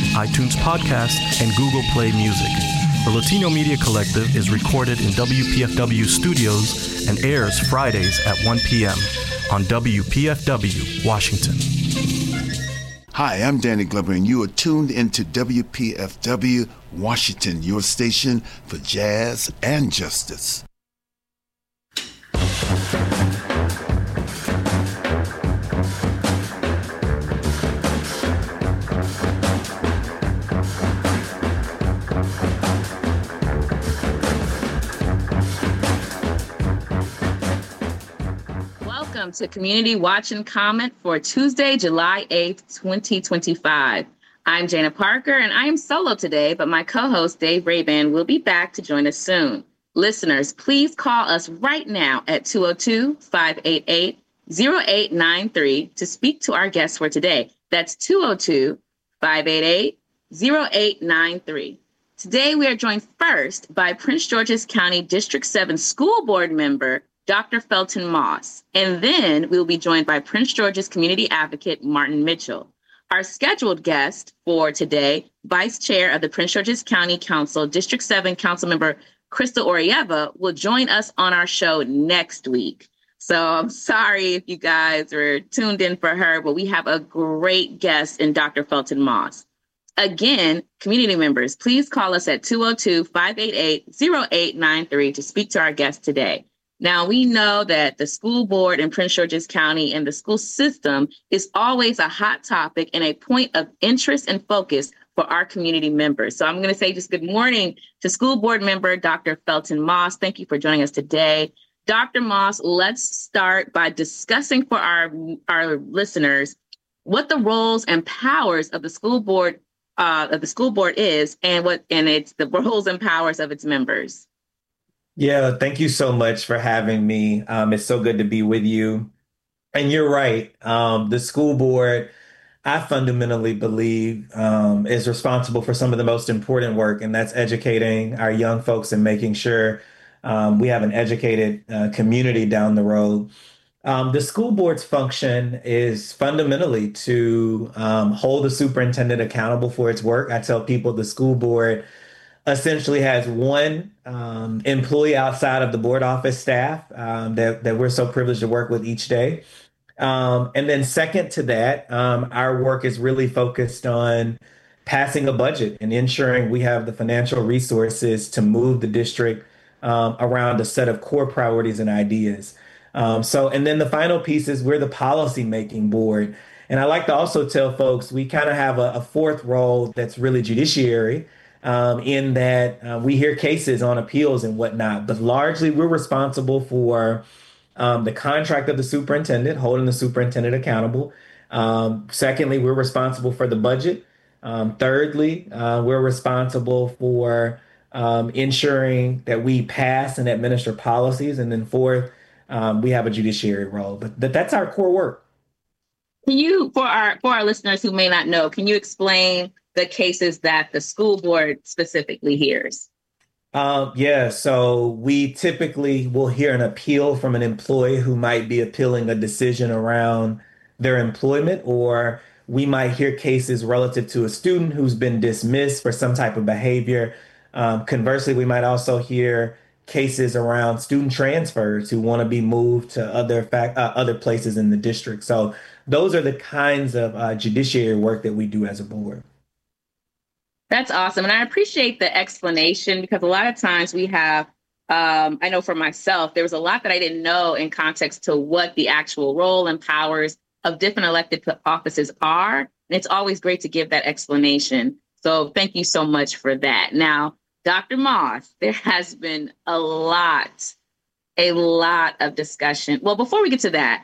iTunes Podcast, and Google Play Music. The Latino Media Collective is recorded in WPFW studios and airs Fridays at 1 p.m. on WPFW, Washington. Hi, I'm Danny Glover, and you are tuned into WPFW, Washington, your station for jazz and justice. Welcome to Community Watch and Comment for Tuesday, July 8th, 2025. I'm Jana Parker, and I am solo today, but my co-host Dave Raban will be back to join us soon. Listeners, please call us right now at 202-588-0893 to speak to our guests for today. That's 202-588-0893. Today, we are joined first by Prince George's County District 7 School Board member, Dr. Felton Moss, and then we'll be joined by Prince George's community advocate, Martin Mitchell. Our scheduled guest for today, Vice Chair of the Prince George's County Council, District 7 Councilmember Crystal Orieva, will join us on our show next week. So I'm sorry if you guys were tuned in for her, but we have a great guest in Dr. Felton Moss. Again, community members, please call us at 202-588-0893 to speak to our guest today. Now, we know that the school board in Prince George's County and the school system is always a hot topic and a point of interest and focus for our community members. So I'm going to say just good morning to school board member Dr. Felton Moss. Thank you for joining us today. Dr. Moss, let's start by discussing for our listeners what the roles and powers of the school board is and it's the roles and powers of its members. Yeah, thank you so much for having me. It's so good to be with you. And you're right. The school board, I fundamentally believe, is responsible for some of the most important work, and that's educating our young folks and making sure we have an educated community down the road. The school board's function is fundamentally to hold the superintendent accountable for its work. I tell people the school board essentially has one employee outside of the board office staff that we're so privileged to work with each day. And then second to that, our work is really focused on passing a budget and ensuring we have the financial resources to move the district around a set of core priorities and ideas. And then the final piece is we're the policy making board. And I like to also tell folks we kind of have a fourth role that's really judiciary. In that we hear cases on appeals and whatnot, but largely we're responsible for the contract of the superintendent, holding the superintendent accountable. Secondly, we're responsible for the budget. Thirdly, we're responsible for ensuring that we pass and administer policies. And then fourth, we have a judiciary role, but that's our core work. Can you, for our listeners who may not know, can you explain the cases that the school board specifically hears? So we typically will hear an appeal from an employee who might be appealing a decision around their employment, or we might hear cases relative to a student who's been dismissed for some type of behavior. Conversely, we might also hear cases around student transfers who want to be moved to other places in the district. So those are the kinds of judiciary work that we do as a board. That's awesome. And I appreciate the explanation because a lot of times we have, I know for myself, there was a lot that I didn't know in context to what the actual role and powers of different elected offices are. And it's always great to give that explanation. So thank you so much for that. Now, Dr. Moss, there has been a lot of discussion. Well, before we get to that,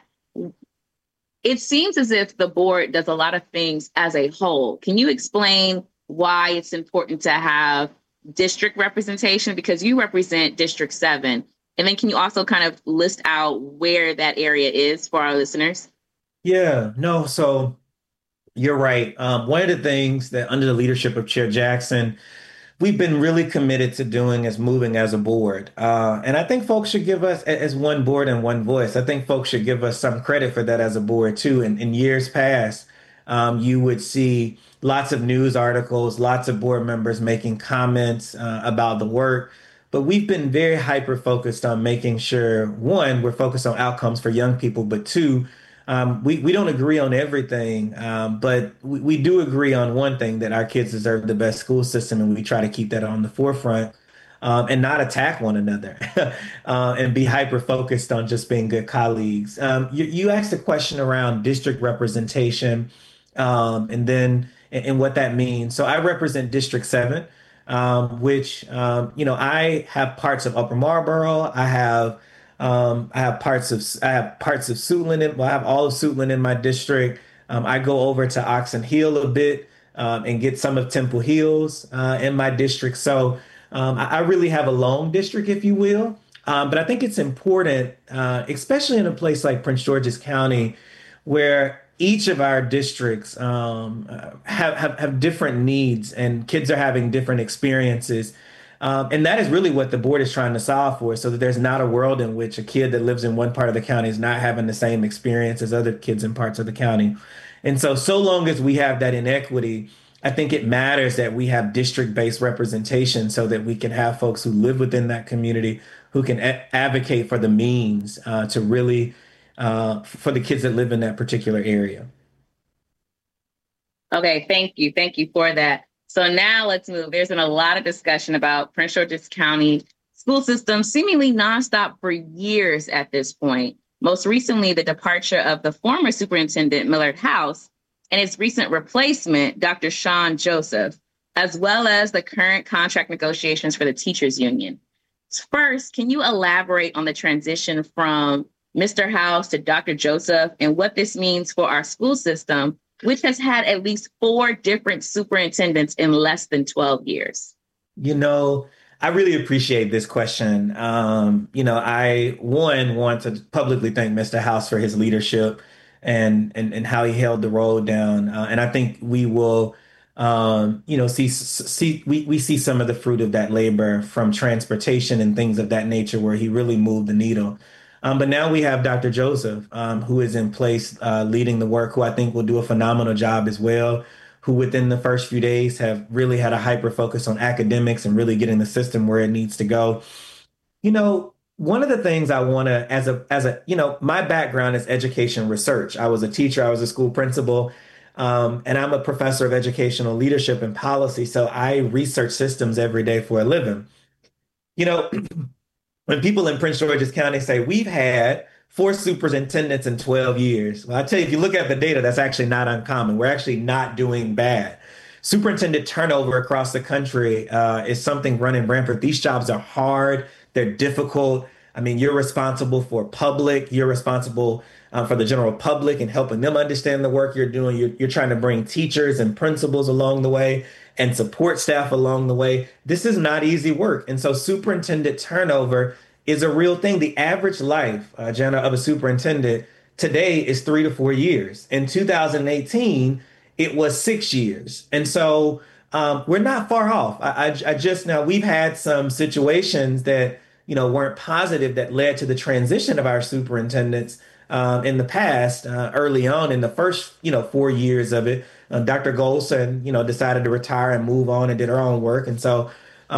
it seems as if the board does a lot of things as a whole. Can you explain why it's important to have district representation? Because you represent District 7. And then can you also kind of list out where that area is for our listeners? Yeah, no, so you're right. One of the things that under the leadership of Chair Jackson, we've been really committed to doing is moving as a board. And I think folks should give us, as one board and one voice, I think folks should give us some credit for that as a board too. In years past, you would see lots of news articles, lots of board members making comments about the work. But we've been very hyper focused on making sure, one, we're focused on outcomes for young people, but two, we don't agree on everything, but we do agree on one thing, that our kids deserve the best school system, and we try to keep that on the forefront, and not attack one another, and be hyper focused on just being good colleagues. You asked a question around district representation, and what that means. So I represent District 7, which I have parts of Upper Marlboro. I have parts of Suitland. I have all of Suitland in my district. I go over to Oxon Hill a bit, and get some of Temple Hills in my district. So I really have a lone district, if you will. But I think it's important, especially in a place like Prince George's County, where each of our districts have different needs, and kids are having different experiences. And that is really what the board is trying to solve for, so that there's not a world in which a kid that lives in one part of the county is not having the same experience as other kids in parts of the county. And so long as we have that inequity, I think it matters that we have district-based representation, so that we can have folks who live within that community who can advocate for the means to really for the kids that live in that particular area. Okay, thank you. Thank you for that. So now let's move. There's been a lot of discussion about Prince George's County school system, seemingly nonstop for years at this point. Most recently, the departure of the former superintendent, Millard House, and its recent replacement, Dr. Shawn Joseph, as well as the current contract negotiations for the teachers union. First, can you elaborate on the transition from Mr. House to Dr. Joseph and what this means for our school system, which has had at least 4 different superintendents in less than 12 years? I really appreciate this question. I want to publicly thank Mr. House for his leadership and how he held the road down. And I think we will, see some of the fruit of that labor from transportation and things of that nature, where he really moved the needle. But now we have Dr. Joseph, who is in place leading the work, who I think will do a phenomenal job as well, who within the first few days have really had a hyper focus on academics and really getting the system where it needs to go. One of the things I want to, my background is education research. I was a teacher, I was a school principal, and I'm a professor of educational leadership and policy. So I research systems every day for a living. When people in Prince George's County say we've had 4 superintendents in 12 years, well, I tell you, if you look at the data, that's actually not uncommon. We're actually not doing bad. Superintendent turnover across the country is something running rampant. These jobs are hard. They're difficult. I mean, you're responsible for public. You're responsible for the general public and helping them understand the work you're doing. You're trying to bring teachers and principals along the way and support staff along the way. This is not easy work. And so superintendent turnover is a real thing. The average life, Jana, of a superintendent today is 3 to 4 years. In 2018, it was 6 years. And so we're not far off. We've had some situations that, weren't positive that led to the transition of our superintendents in the past, early on in the first, 4 years of it. Dr. Golson, decided to retire and move on and did her own work. And so,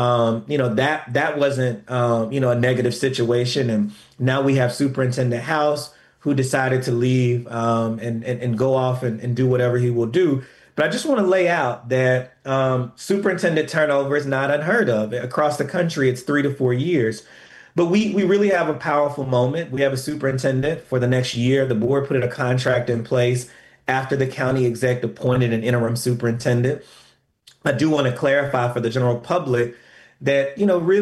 that wasn't, a negative situation. And now we have Superintendent House, who decided to leave and go off and do whatever he will do. But I just want to lay out that superintendent turnover is not unheard of. Across the country, it's 3 to 4 years. But we really have a powerful moment. We have a superintendent for the next year. The board put a contract in place after the county exec appointed an interim superintendent. I do want to clarify for the general public that,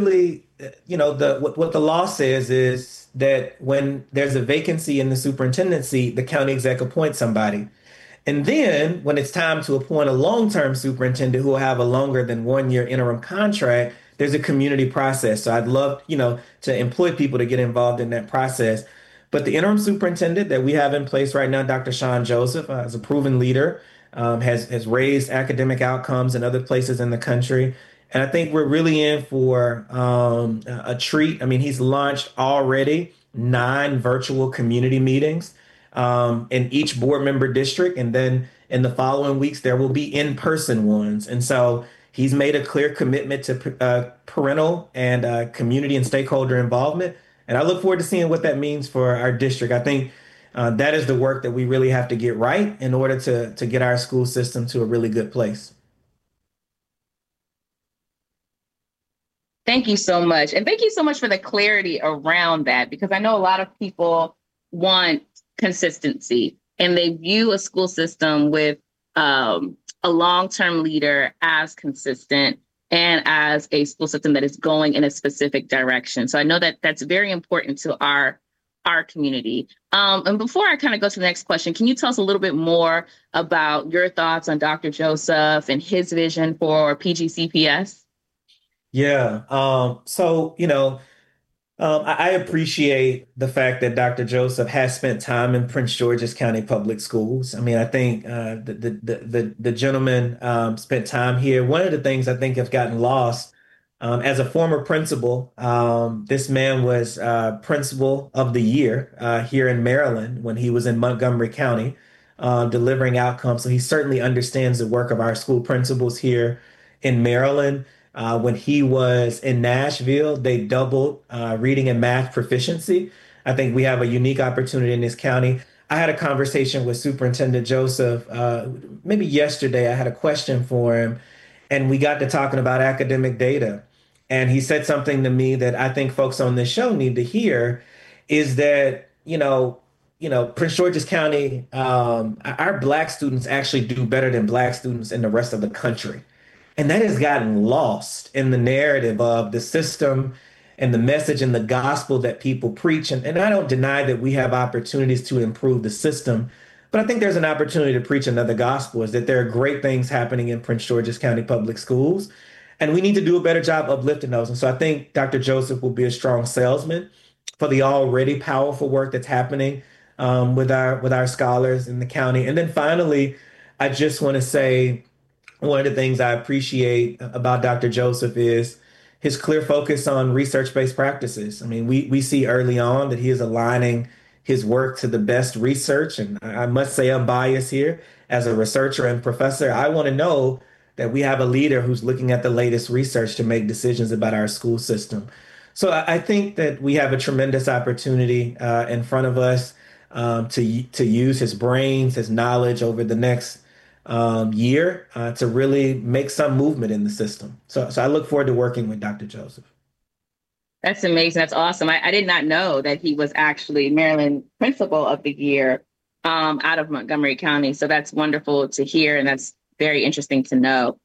what the law says is that when there's a vacancy in the superintendent seat, the county exec appoints somebody. And then when it's time to appoint a long-term superintendent who will have a longer than 1 year interim contract, there's a community process. So I'd love, to employ people to get involved in that process. But the interim superintendent that we have in place right now, Dr. Shawn Joseph, is a proven leader, has raised academic outcomes in other places in the country. And I think we're really in for a treat. I mean, he's launched already 9 virtual community meetings in each board member district. And then In the following weeks, there will be in-person ones. And so he's made a clear commitment to parental and community and stakeholder involvement. And I look forward to seeing what that means for our district. I think that is the work that we really have to get right in order to get our school system to a really good place. Thank you so much. And thank you so much for the clarity around that, because I know a lot of people want consistency and they view a school system with a long-term leader as consistent and as a school system that is going in a specific direction. So I know that that's very important to our community. And before I kind of go to the next question, can you tell us a little bit more about your thoughts on Dr. Joseph and his vision for PGCPS? Yeah. I appreciate the fact that Dr. Joseph has spent time in Prince George's County Public Schools. I mean, I think the gentleman spent time here. One of the things I think have gotten lost as a former principal, this man was principal of the year here in Maryland when he was in Montgomery County, delivering outcomes. So he certainly understands the work of our school principals here in Maryland. When he was in Nashville, they doubled reading and math proficiency. I think we have a unique opportunity in this county. I had a conversation with Superintendent Joseph maybe yesterday. I had a question for him, and we got to talking about academic data. And he said something to me that I think folks on this show need to hear is that, Prince George's County, our Black students actually do better than Black students in the rest of the country. And that has gotten lost in the narrative of the system and the message and the gospel that people preach. And I don't deny that we have opportunities to improve the system, but I think there's an opportunity to preach another gospel, is that there are great things happening in Prince George's County Public Schools, and we need to do a better job uplifting those. And so I think Dr. Joseph will be a strong salesman for the already powerful work that's happening with our scholars in the county. And then finally, I just want to say, one of the things I appreciate about Dr. Joseph is his clear focus on research-based practices. I mean, we see early on that he is aligning his work to the best research. And I must say I'm biased here as a researcher and professor. I want to know that we have a leader who's looking at the latest research to make decisions about our school system. So I think that we have a tremendous opportunity in front of us to use his brains, his knowledge over the next year to really make some movement in the system. So I look forward to working with Dr. Joseph. That's amazing. That's awesome. I did not know that he was actually Maryland Principal of the Year out of Montgomery County. So that's wonderful to hear. And that's very interesting to know.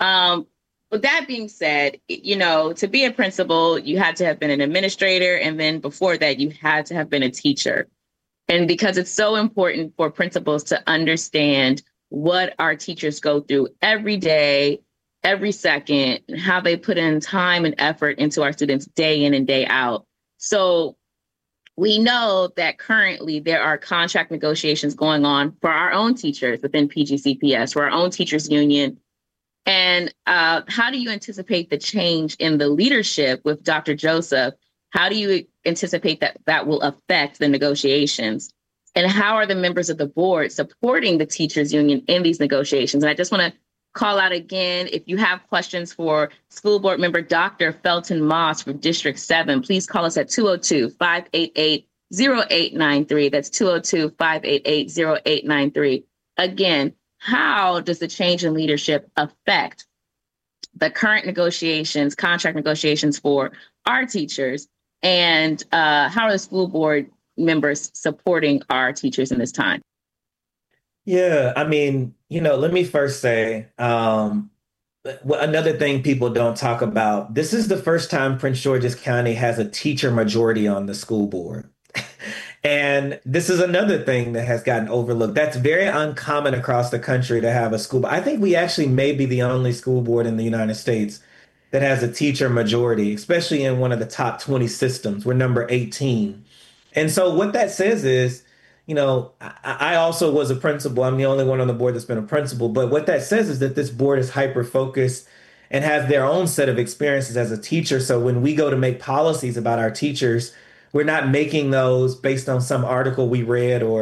With that being said, to be a principal, you had to have been an administrator. And then before that, you had to have been a teacher. And because it's so important for principals to understand what our teachers go through every day, every second, and how they put in time and effort into our students day in and day out. So we know that currently there are contract negotiations going on for our own teachers within PGCPS, for our own teachers union. And how do you anticipate the change in the leadership with Dr. Joseph? How do you anticipate that will affect the negotiations? And how are the members of the board supporting the teachers union in these negotiations? And I just want to call out again, if you have questions for school board member Dr. Felton Moss from District 7, please call us at 202-588-0893. That's 202-588-0893. Again, how does the change in leadership affect the current negotiations, contract negotiations for our teachers? And how are the school board members supporting our teachers in this time? Yeah, I mean, let me first say, another thing people don't talk about, this is the first time Prince George's County has a teacher majority on the school board. And this is another thing that has gotten overlooked. That's very uncommon across the country to have a school. I think we actually may be the only school board in the United States that has a teacher majority, especially in one of the top 20 systems. We're number 18. And so what that says is, I also was a principal. I'm the only one on the board that's been a principal. But what that says is that this board is hyper-focused and has their own set of experiences as a teacher. So when we go to make policies about our teachers, we're not making those based on some article we read or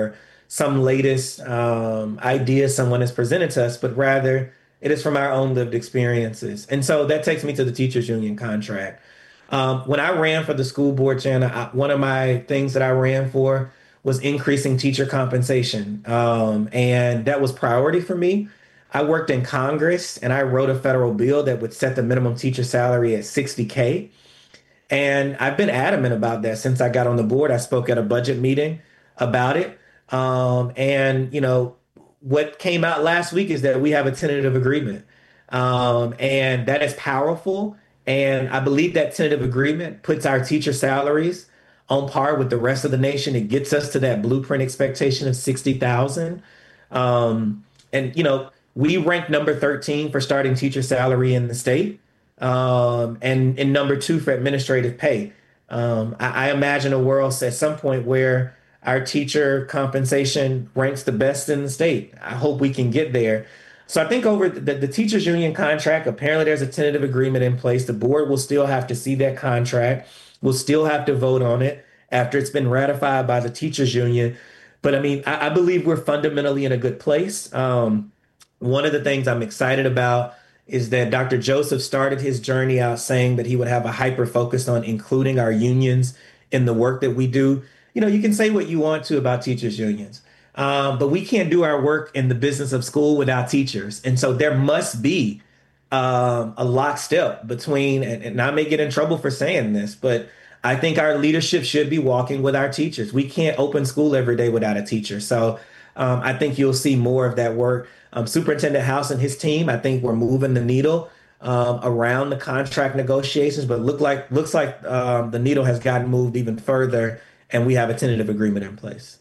some latest idea someone has presented to us, but rather it is from our own lived experiences. And so that takes me to the teachers union contract. When I ran for the school board, Jana, one of my things that I ran for was increasing teacher compensation. And that was priority for me. I worked in Congress and I wrote a federal bill that would set the minimum teacher salary at 60K. And I've been adamant about that since I got on the board. I spoke at a budget meeting about it. And, what came out last week is that we have a tentative agreement. And that is powerful. And I believe that tentative agreement puts our teacher salaries on par with the rest of the nation. It gets us to that blueprint expectation of 60,000. And, we rank number 13 for starting teacher salary in the state, and number two for administrative pay. I imagine a world at some point where our teacher compensation ranks the best in the state. I hope we can get there. So I think over the teachers union contract, apparently there's a tentative agreement in place. The board will still have to see that contract. We'll still have to vote on it after it's been ratified by the teachers union. But I mean, I believe we're fundamentally in a good place. One of the things I'm excited about is that Dr. Joseph started his journey out saying that he would have a hyper focus on including our unions in the work that we do. You can say what you want to about teachers unions, but we can't do our work in the business of school without teachers. And so there must be a lockstep between, and I may get in trouble for saying this, but I think our leadership should be walking with our teachers. We can't open school every day without a teacher. So I think you'll see more of that work. Superintendent House and his team, I think we're moving the needle around the contract negotiations, but looks like the needle has gotten moved even further, and we have a tentative agreement in place.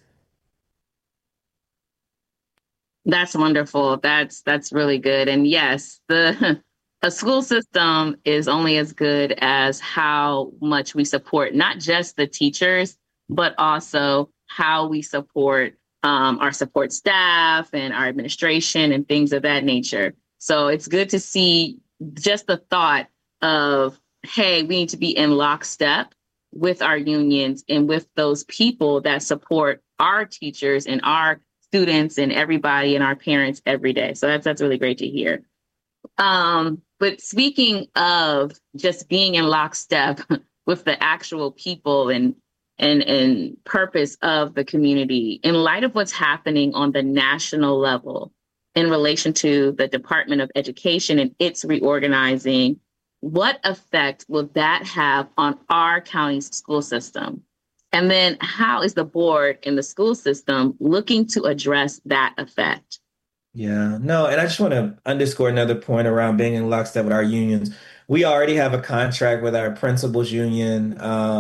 That's wonderful. That's really good. And yes, a school system is only as good as how much we support not just the teachers, but also how we support our support staff and our administration and things of that nature. So it's good to see just the thought of, hey, we need to be in lockstep with our unions and with those people that support our teachers and our students and everybody and our parents every day. So that's really great to hear. But speaking of just being in lockstep with the actual people and purpose of the community, in light of what's happening on the national level in relation to the Department of Education and its reorganizing, what effect will that have on our county's school system? And then how is the board and the school system looking to address that effect? Yeah, no, and I just want to underscore another point around being in lockstep with our unions. We already have a contract with our principals union,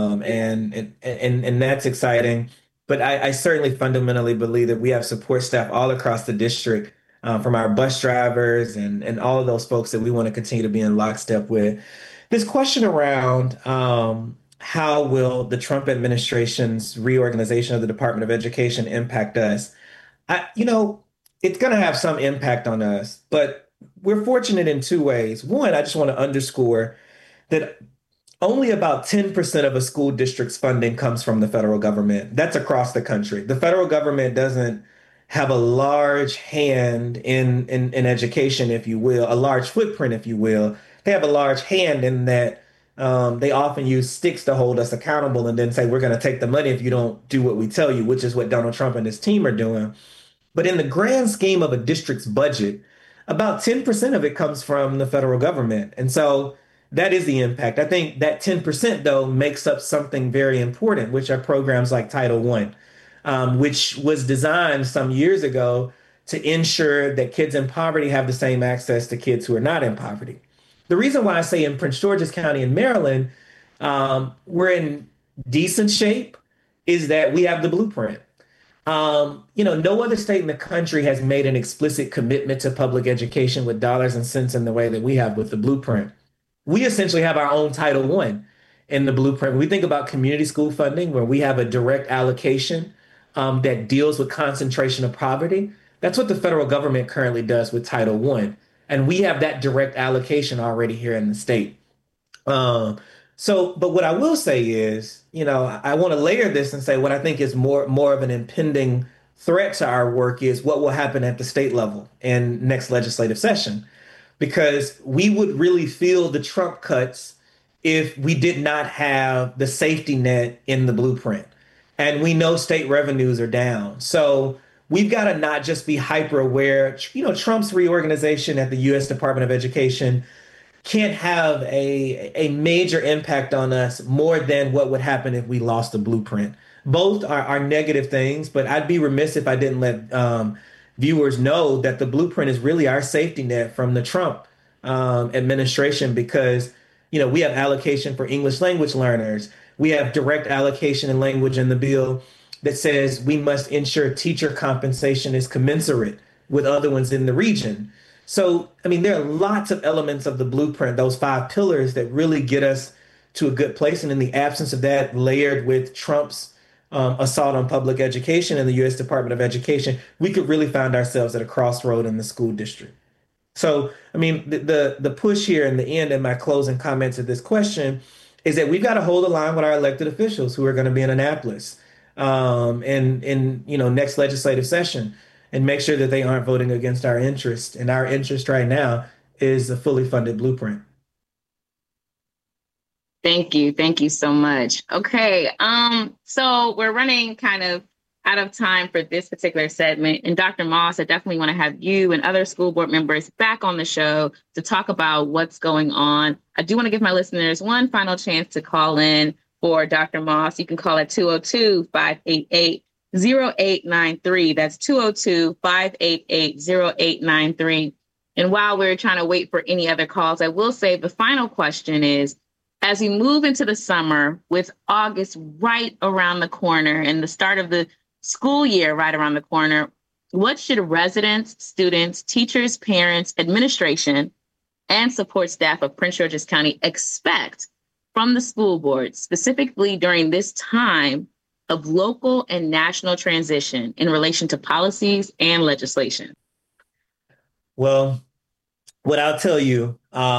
and that's exciting. But I certainly fundamentally believe that we have support staff all across the district, from our bus drivers and all of those folks that we want to continue to be in lockstep with. This question around how will the Trump administration's reorganization of the Department of Education impact us? I, you know, it's going to have some impact on us, but we're fortunate in two ways. One, I just want to underscore that only about 10% of a school district's funding comes from the federal government. That's across the country. The federal government doesn't have a large hand in education, if you will, a large footprint, if you will. They have a large hand in that they often use sticks to hold us accountable and then say, we're going to take the money if you don't do what we tell you, which is what Donald Trump and his team are doing. But in the grand scheme of a district's budget, about 10% of it comes from the federal government. And so that is the impact. I think that 10%, though, makes up something very important, which are programs like Title I, which was designed some years ago to ensure that kids in poverty have the same access to kids who are not in poverty. The reason why I say in Prince George's County in Maryland, we're in decent shape is that we have the blueprint. No other state in the country has made an explicit commitment to public education with dollars and cents in the way that we have with the blueprint. We essentially have our own Title I in the blueprint. When we think about community school funding, where we have a direct allocation that deals with concentration of poverty, that's what the federal government currently does with Title I. And we have that direct allocation already here in the state. But what I will say is, I want to layer this and say what I think is more of an impending threat to our work is what will happen at the state level in next legislative session, because we would really feel the Trump cuts if we did not have the safety net in the blueprint. And we know state revenues are down. So we've got to not just be hyper aware. Trump's reorganization at the U.S. Department of Education can't have a major impact on us more than what would happen if we lost the blueprint. Both are negative things, but I'd be remiss if I didn't let viewers know that the blueprint is really our safety net from the Trump administration, because we have allocation for English language learners. We have direct allocation in language in the bill that says we must ensure teacher compensation is commensurate with other ones in the region. So, I mean, there are lots of elements of the blueprint, those 5 pillars, that really get us to a good place. And in the absence of that, layered with Trump's assault on public education and the U.S. Department of Education, we could really find ourselves at a crossroad in the school district. So, I mean, the push here in the end, and my closing comments of this question, is that we've got to hold the line with our elected officials who are going to be in Annapolis in next legislative session, and make sure that they aren't voting against our interest. And our interest right now is a fully funded blueprint. Thank you. Thank you so much. Okay. So we're running kind of out of time for this particular segment. And Dr. Moss, I definitely want to have you and other school board members back on the show to talk about what's going on. I do want to give my listeners one final chance to call in for Dr. Moss. You can call at 202-588-0893. That's 202-588-0893. And while we're trying to wait for any other calls, I will say the final question is, as we move into the summer with August right around the corner and the start of the school year right around the corner, what should residents, students, teachers, parents, administration, and support staff of Prince George's County expect from the school board, specifically during this time of local and national transition in relation to policies and legislation? Well, what I'll tell you,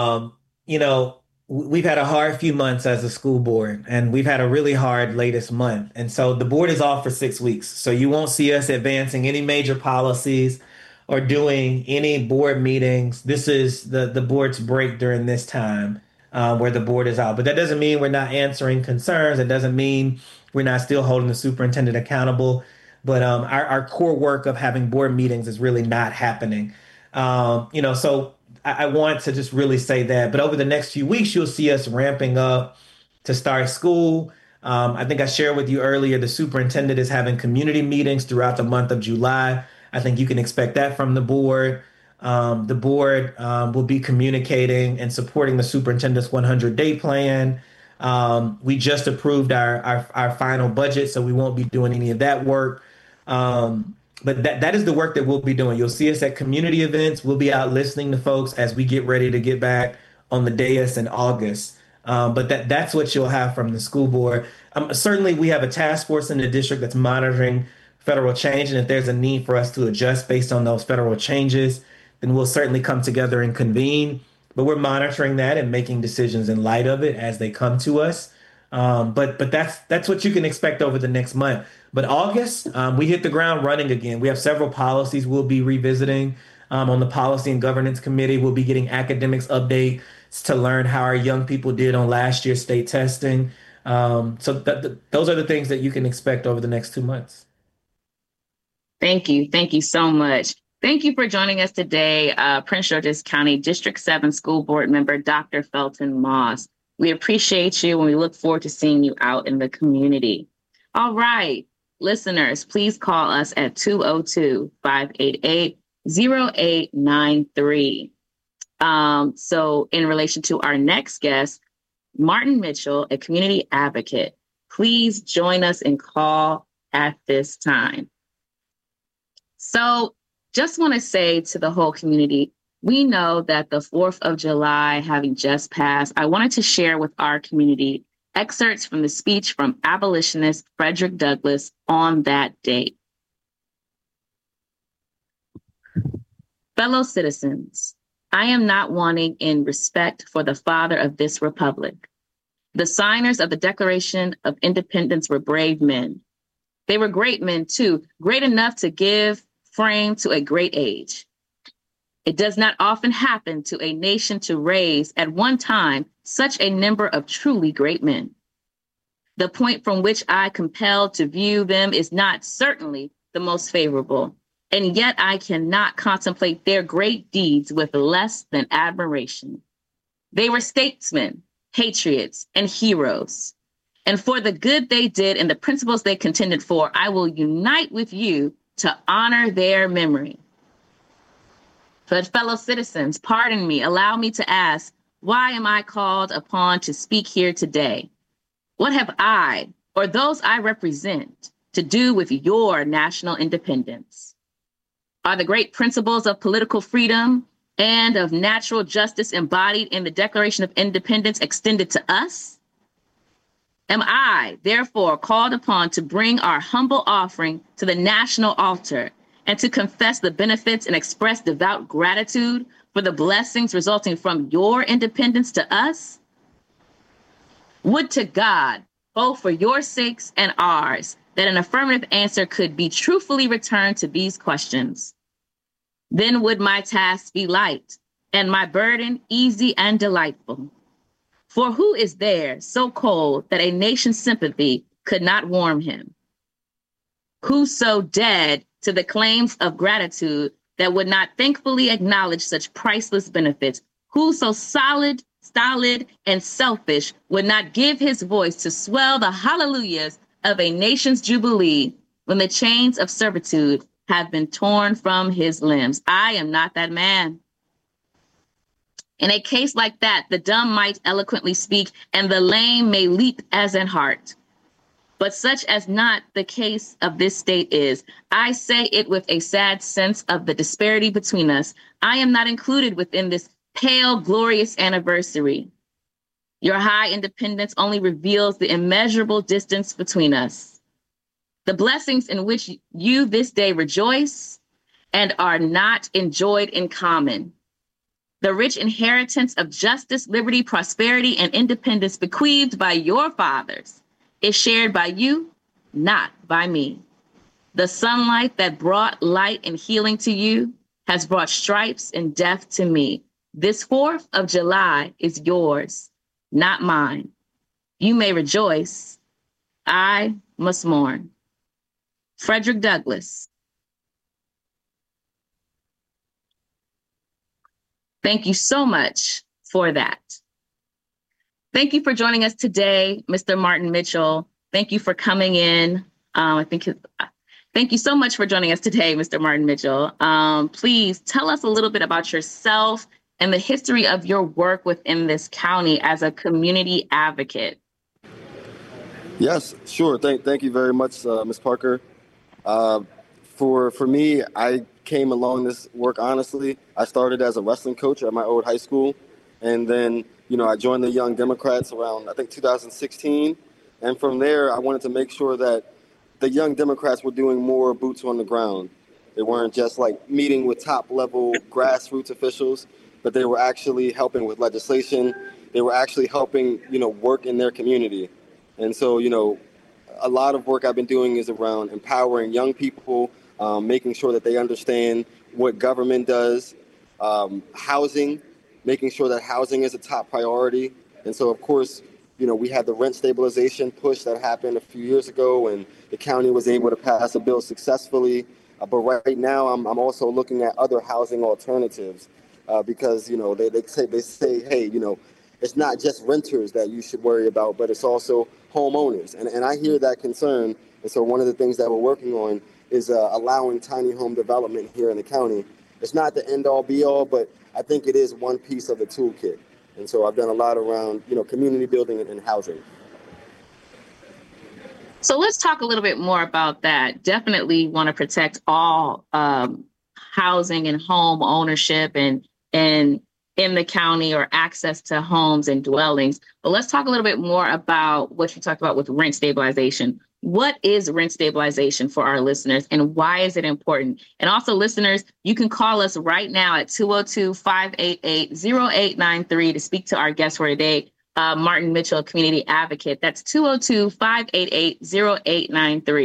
we've had a hard few months as a school board, and we've had a really hard latest month. And so the board is off for 6 weeks. So you won't see us advancing any major policies or doing any board meetings. This is the board's break during this time where the board is out. But that doesn't mean we're not answering concerns. It doesn't mean we're not still holding the superintendent accountable. But our core work of having board meetings is really not happening. So I want to just really say that. But over the next few weeks, you'll see us ramping up to start school. I think I shared with you earlier, the superintendent is having community meetings throughout the month of July. I think you can expect that from the board. The board will be communicating and supporting the superintendent's 100-day plan. We just approved our final budget, so we won't be doing any of that work. But that is the work that we'll be doing. You'll see us at community events. We'll be out listening to folks as we get ready to get back on the dais in August. But that's what you'll have from the school board. Certainly, we have a task force in the district that's monitoring federal change. And if there's a need for us to adjust based on those federal changes, then we'll certainly come together and convene. But we're monitoring that and making decisions in light of it as they come to us. But that's what you can expect over the next month. But August, we hit the ground running again. We have several policies we'll be revisiting on the Policy and Governance Committee. We'll be getting academics updates to learn how our young people did on last year's state testing. So those are the things that you can expect over the next 2 months. Thank you. Thank you so much. Thank you for joining us today, Prince George's County District 7 School Board member, Dr. Felton Moss. We appreciate you and we look forward to seeing you out in the community. All right, listeners, please call us at 202-588-0893. So in relation to our next guest, Martin Mitchell, a community advocate, please join us and call at this time. So just want to say to the whole community, we know that the 4th of July having just passed, I wanted to share with our community excerpts from the speech from abolitionist Frederick Douglass on that date. Fellow citizens, I am not wanting in respect for the father of this republic. The signers of the Declaration of Independence were brave men. They were great men too, great enough to give frame to a great age. It does not often happen to a nation to raise at one time such a number of truly great men. The point from which I compelled to view them is not certainly the most favorable, and yet I cannot contemplate their great deeds with less than admiration. They were statesmen, patriots, and heroes. And for the good they did and the principles they contended for, I will unite with you to honor their memory. But fellow citizens, pardon me, allow me to ask, why am I called upon to speak here today? What have I, or those I represent, to do with your national independence? Are the great principles of political freedom and of natural justice embodied in the Declaration of Independence extended to us? Am I, therefore, called upon to bring our humble offering to the national altar and to confess the benefits and express devout gratitude for the blessings resulting from your independence to us? Would to God, both for your sakes and ours, that an affirmative answer could be truthfully returned to these questions. Then would my task be light and my burden easy and delightful. For who is there so cold that a nation's sympathy could not warm him? Who so dead to the claims of gratitude that would not thankfully acknowledge such priceless benefits? Who so stolid, and selfish would not give his voice to swell the hallelujahs of a nation's jubilee when the chains of servitude have been torn from his limbs? I am not that man. In a case like that, the dumb might eloquently speak and the lame may leap as an hart. But such as not the case of this state is, I say it with a sad sense of the disparity between us. I am not included within this pale, glorious anniversary. Your high independence only reveals the immeasurable distance between us. The blessings in which you this day rejoice and are not enjoyed in common. The rich inheritance of justice, liberty, prosperity, and independence bequeathed by your fathers is shared by you, not by me. The sunlight that brought light and healing to you has brought stripes and death to me. This 4th of July is yours, not mine. You may rejoice. I must mourn. Frederick Douglass. Thank you so much for that. Thank you for joining us today, Mr. Martin Mitchell. Thank you for coming in. Thank you so much for joining us today, Mr. Martin Mitchell. Please tell us a little bit about yourself and the history of your work within this county as a community advocate. Yes, sure. Thank you very much, Ms. Parker. For me, I came along this work honestly. I started as a wrestling coach at my old high school, and then I joined the Young Democrats around, I think, 2016. And from there, I wanted to make sure that the Young Democrats were doing more boots on the ground. They weren't just like meeting with top level grassroots officials, but they were actually helping with legislation. They were actually helping, work in their community. And so, a lot of work I've been doing is around empowering young people, making sure that they understand what government does, housing, making sure that housing is a top priority. And so, of course, we had the rent stabilization push that happened a few years ago, and the county was able to pass a bill successfully. But right now, I'm also looking at other housing alternatives because, they say, hey, it's not just renters that you should worry about, but it's also homeowners. And I hear that concern. And so one of the things that we're working on is allowing tiny home development here in the county. It's not the end all be all, but I think it is one piece of the toolkit. And so I've done a lot around, community building and housing. So let's talk a little bit more about that. Definitely want to protect all housing and home ownership and in the county, or access to homes and dwellings. But let's talk a little bit more about what you talked about with rent stabilization. What is rent stabilization for our listeners, and why is it important? And also, listeners, you can call us right now at 202-588-0893 to speak to our guest for today, Martin Mitchell, community advocate. That's 202-588-0893.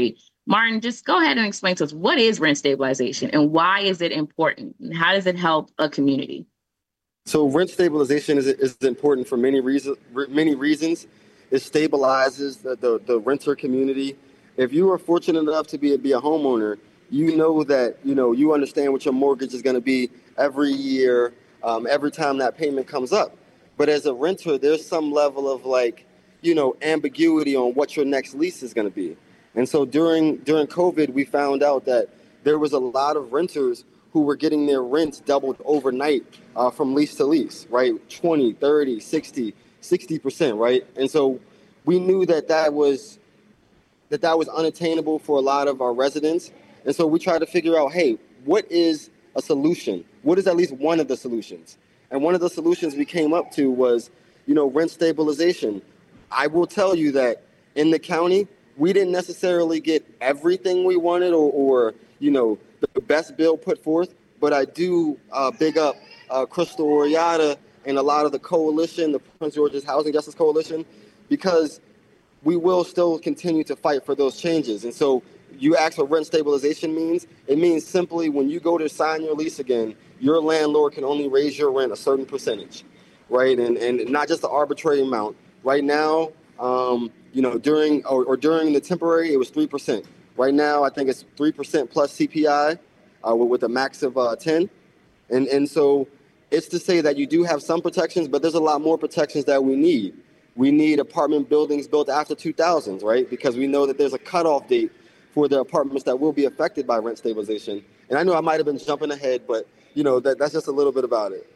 Martin, just go ahead and explain to us, what is rent stabilization and why is it important? And how does it help a community? So rent stabilization is important for many reasons. It stabilizes the renter community. If you are fortunate enough to be a homeowner, you know that, you understand what your mortgage is going to be every year, every time that payment comes up. But as a renter, there's some level of ambiguity on what your next lease is going to be. And so during COVID, we found out that there was a lot of renters who were getting their rents doubled overnight from lease to lease, right? 20, 30, 60%, right? And so we knew that was unattainable for a lot of our residents. And so we tried to figure out, hey, what is a solution? What is at least one of the solutions? And one of the solutions we came up to was, rent stabilization. I will tell you that in the county, we didn't necessarily get everything we wanted or the best bill put forth, but I do big up Crystal Oriata and a lot of the coalition, the Prince George's Housing Justice Coalition, because we will still continue to fight for those changes. And so you ask what rent stabilization means. It means simply when you go to sign your lease again, your landlord can only raise your rent a certain percentage, right? And not just the arbitrary amount. Right now, during the temporary, it was 3%. Right now, I think it's 3% plus CPI with a max of 10. And so it's to say that you do have some protections, but there's a lot more protections that we need. We need apartment buildings built after 2000s, right? Because we know that there's a cutoff date for the apartments that will be affected by rent stabilization. And I know I might have been jumping ahead, but that's just a little bit about it.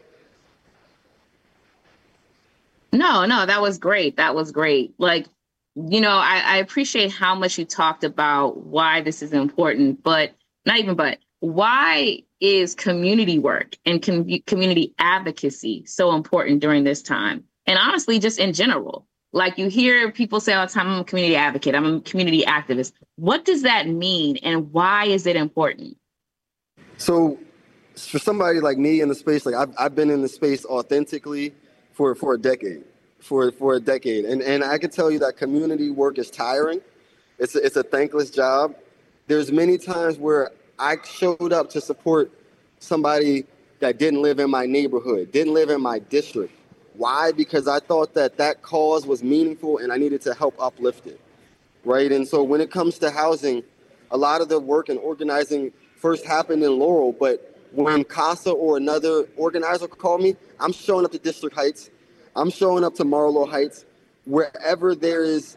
No, that was great. That was great. I appreciate how much you talked about why this is important, but why is community work and community advocacy so important during this time? And honestly, just in general, you hear people say all the time, I'm a community advocate, I'm a community activist. What does that mean and why is it important? So for somebody like me in the space, I've been in the space authentically for a decade. And I can tell you that community work is tiring. It's a thankless job. There's many times where I showed up to support somebody that didn't live in my neighborhood, didn't live in my district. Why? Because I thought that cause was meaningful and I needed to help uplift it, right? And so when it comes to housing, a lot of the work and organizing first happened in Laurel, but when CASA or another organizer called me, I'm showing up to District Heights. I'm showing up to Marlow Heights. Wherever there is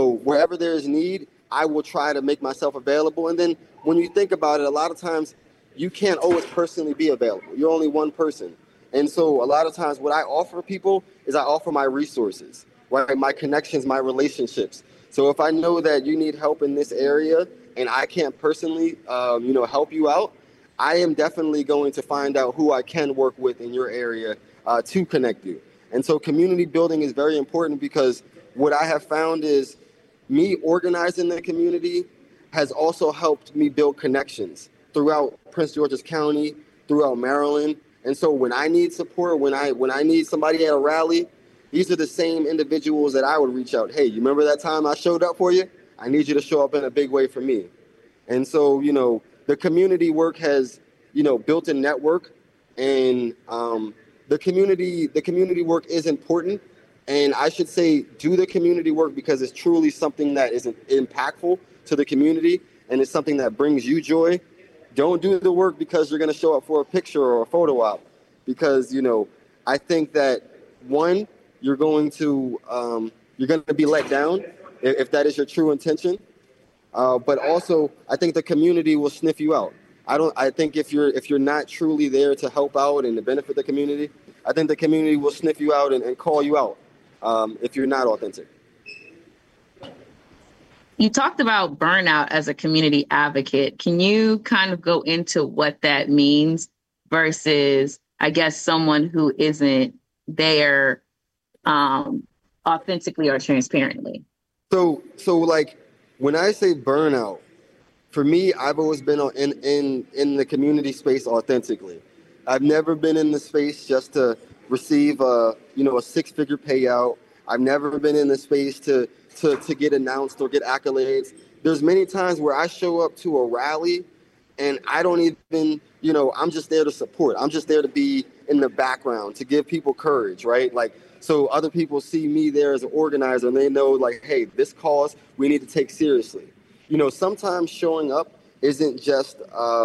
need, I will try to make myself available. And then when you think about it, a lot of times you can't always personally be available. You're only one person. And so a lot of times what I offer people is I offer my resources, right? My connections, my relationships. So if I know that you need help in this area and I can't personally, help you out, I am definitely going to find out who I can work with in your area to connect you. And so community building is very important because what I have found is me organizing the community has also helped me build connections throughout Prince George's County, throughout Maryland. And so when I need support, when I need somebody at a rally, these are the same individuals that I would reach out. Hey, you remember that time I showed up for you? I need you to show up in a big way for me. And so, the community work has, built a network, and the community work is important. And I should say, do the community work because it's truly something that is impactful to the community and it's something that brings you joy. Don't do the work because you're going to show up for a picture or a photo op, because, I think that one, you're going to be let down if that is your true intention. But also, I think the community will sniff you out. I think if you're not truly there to help out and to benefit the community, I think the community will sniff you out and call you out if you're not authentic. You talked about burnout as a community advocate. Can you kind of go into what that means versus, I guess, someone who isn't there authentically or transparently? So when I say burnout, for me, I've always been in the community space authentically. I've never been in the space just to receive a six-figure payout. I've never been in the space to get announced or get accolades. there's many times where I show up to a rally and I don't even, I'm just there to support. I'm just there to be in the background, to give people courage, right? Like, so other people see me there as an organizer and they know, like, hey, this cause we need to take seriously. Sometimes showing up isn't just,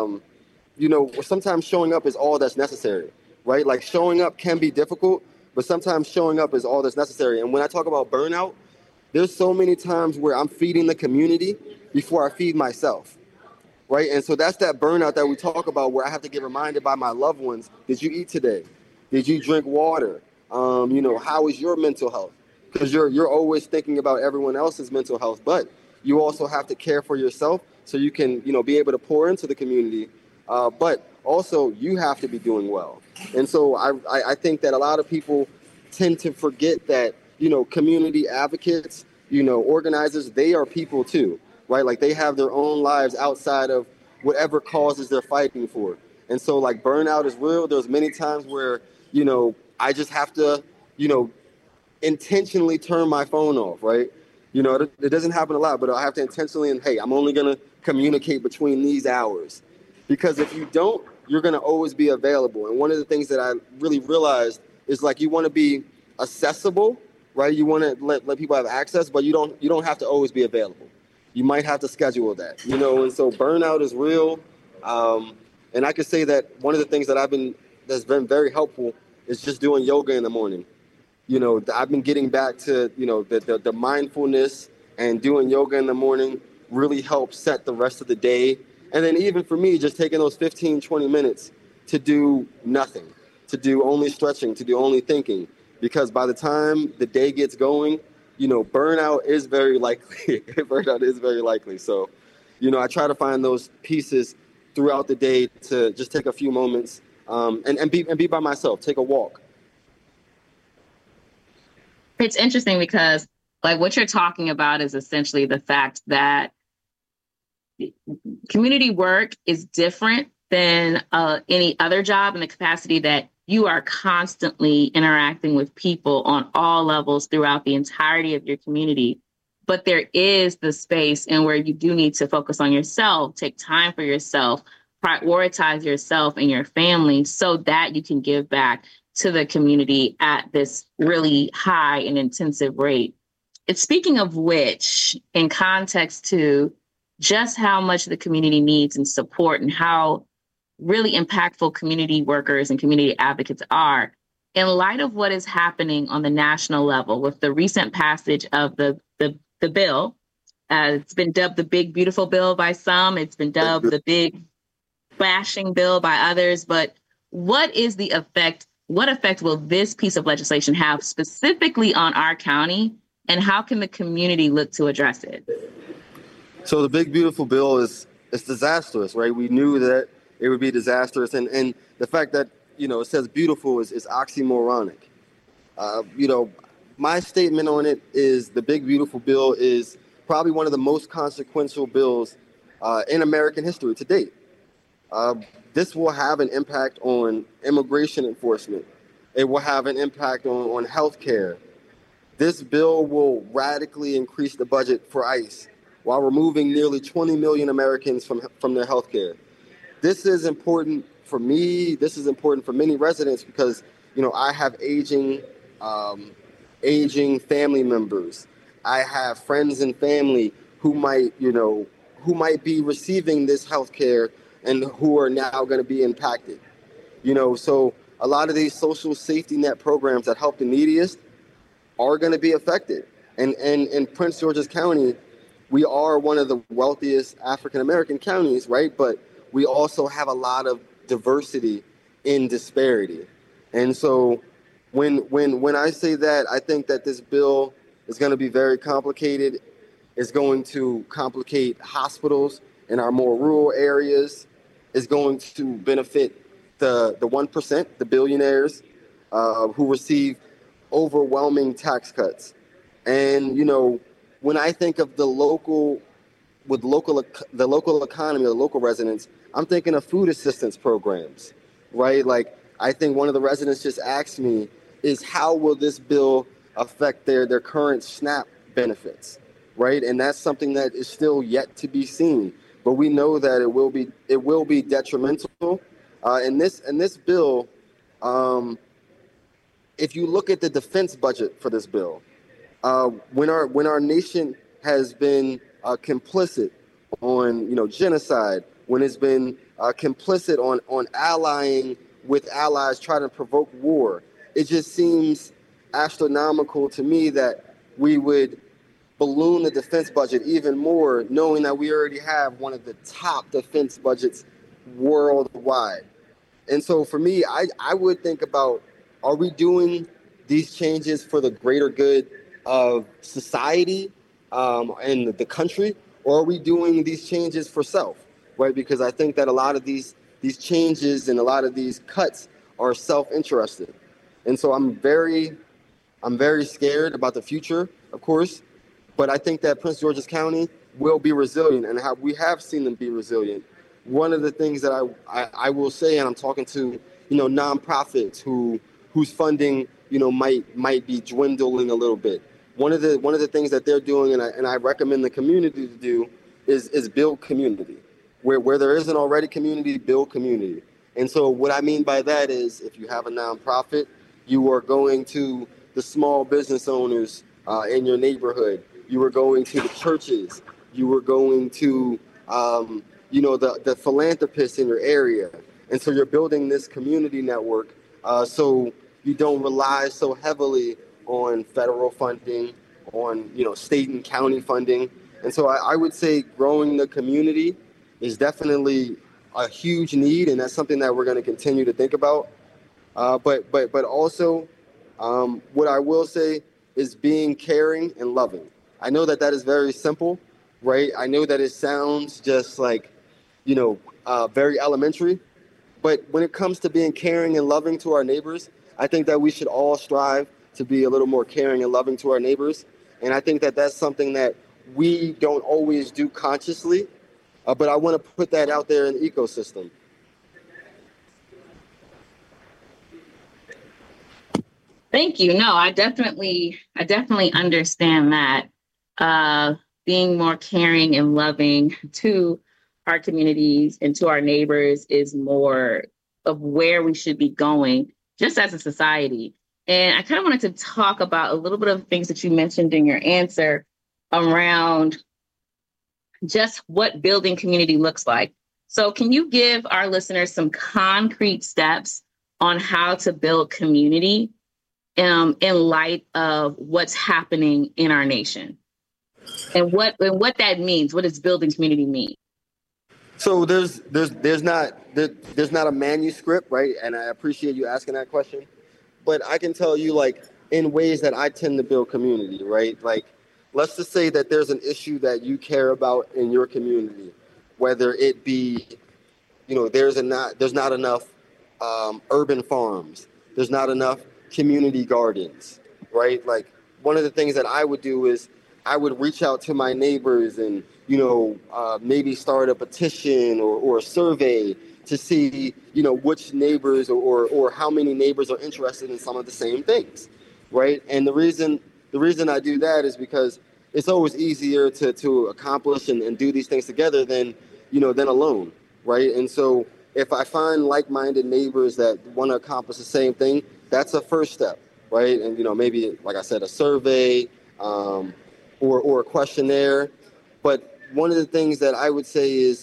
sometimes showing up is all that's necessary, right? Like, showing up can be difficult, but sometimes showing up is all that's necessary. And when I talk about burnout, there's so many times where I'm feeding the community before I feed myself, right? And so that's that burnout that we talk about, where I have to get reminded by my loved ones, did you eat today? Did you drink water? How is your mental health? Because you're always thinking about everyone else's mental health, but you also have to care for yourself so you can, be able to pour into the community. But also you have to be doing well. And so I think that a lot of people tend to forget that, community advocates, organizers, they are people too, right? Like, they have their own lives outside of whatever causes they're fighting for. And so, like, burnout is real. There's many times where, I just have to, intentionally turn my phone off, right? It doesn't happen a lot, but I have to intentionally, and hey, I'm only going to communicate between these hours. Because if you don't, you're going to always be available. And one of the things that I really realized is, like, you want to be accessible, right? You want to let people have access, but you don't have to always be available. You might have to schedule that, and so burnout is real. And I could say that one of the things that's been very helpful is just doing yoga in the morning. I've been getting back to, the mindfulness, and doing yoga in the morning really helps set the rest of the day. And then even for me, just taking those 15, 20 minutes to do nothing, to do only stretching, to do only thinking. Because by the time the day gets going, burnout is very likely. Burnout is very likely. So, I try to find those pieces throughout the day to just take a few moments and be by myself, take a walk. It's interesting because, like, what you're talking about is essentially the fact that community work is different than any other job, in the capacity that you are constantly interacting with people on all levels throughout the entirety of your community. But there is the space in where you do need to focus on yourself, take time for yourself, prioritize yourself and your family so that you can give back to the community at this really high and intensive rate. It's speaking of which, in context to just how much the community needs and support, and how really impactful community workers and community advocates are, in light of what is happening on the national level with the recent passage of the bill. It's been dubbed the Big Beautiful Bill by some. It's been dubbed the Big Bashing Bill by others. But what is the effect? What effect will this piece of legislation have specifically on our county, and how can the community look to address it? So the Big Beautiful Bill is disastrous, right? We knew that it would be disastrous. And the fact that, it says beautiful is oxymoronic. My statement on it is the Big Beautiful Bill is probably one of the most consequential bills in American history to date. This will have an impact on immigration enforcement. It will have an impact on healthcare. This bill will radically increase the budget for ICE while removing nearly 20 million Americans from their healthcare. This is important for me. This is important for many residents because, I have aging family members. I have friends and family who might be receiving this healthcare and who are now going to be impacted. So a lot of these social safety net programs that help the neediest are going to be affected. And in Prince George's County, we are one of the wealthiest African-American counties, right? But we also have a lot of diversity in disparity. And so when I say that, I think that this bill is going to be very complicated. It's going to complicate hospitals in our more rural areas. It's going to benefit the 1%, the billionaires who receive overwhelming tax cuts. And, when I think of the local economy, or the local residents, I'm thinking of food assistance programs, right? Like, I think one of the residents just asked me is how will this bill affect their current SNAP benefits, right? And that's something that is still yet to be seen. But we know that it will be detrimental. And this bill, if you look at the defense budget for this bill, when our nation has been complicit on genocide, when it's been complicit on allying with allies trying to provoke war, it just seems astronomical to me that we would balloon the defense budget even more, knowing that we already have one of the top defense budgets worldwide. And so for me, I would think about, are we doing these changes for the greater good of society and the country, or are we doing these changes for self, right? Because I think that a lot of these changes and a lot of these cuts are self-interested. And so I'm very scared about the future, of course, but I think that Prince George's County will be resilient, and we have seen them be resilient. One of the things that I will say, and I'm talking to nonprofits whose funding might be dwindling a little bit. One of the things that they're doing, and I recommend the community to do, is build community. Where there isn't already community, build community. And so what I mean by that is, if you have a nonprofit, you are going to the small business owners in your neighborhood. You are going to the churches. You are going to the philanthropists in your area. And so you're building this community network so you don't rely so heavily on federal funding, on state and county funding. And so I would say growing the community is definitely a huge need, and that's something that we're going to continue to think about. But also, what I will say is being caring and loving. I know that is very simple, right? I know that it sounds just like, very elementary. But when it comes to being caring and loving to our neighbors, I think that we should all strive to be a little more caring and loving to our neighbors. And I think that that's something that we don't always do consciously, but I want to put that out there in the ecosystem. Thank you. No, I definitely understand that. Being more caring and loving to our communities and to our neighbors is more of where we should be going just as a society. And I kind of wanted to talk about a little bit of things that you mentioned in your answer around just what building community looks like. So can you give our listeners some concrete steps on how to build community in light of what's happening in our nation? And what that means? What does building community mean? So there's not a manuscript, right? And I appreciate you asking that question. But I can tell you, like, in ways that I tend to build community, right? Like, let's just say that there's an issue that you care about in your community, whether it be, there's not enough urban farms, there's not enough community gardens, right? Like, one of the things that I would do is I would reach out to my neighbors and, maybe start a petition or a survey to see, which neighbors or how many neighbors are interested in some of the same things, right? And the reason I do that is because it's always easier to accomplish and do these things together than alone, right? And so if I find like-minded neighbors that want to accomplish the same thing, that's a first step, right? And, maybe, like I said, a survey or a questionnaire. But one of the things that I would say is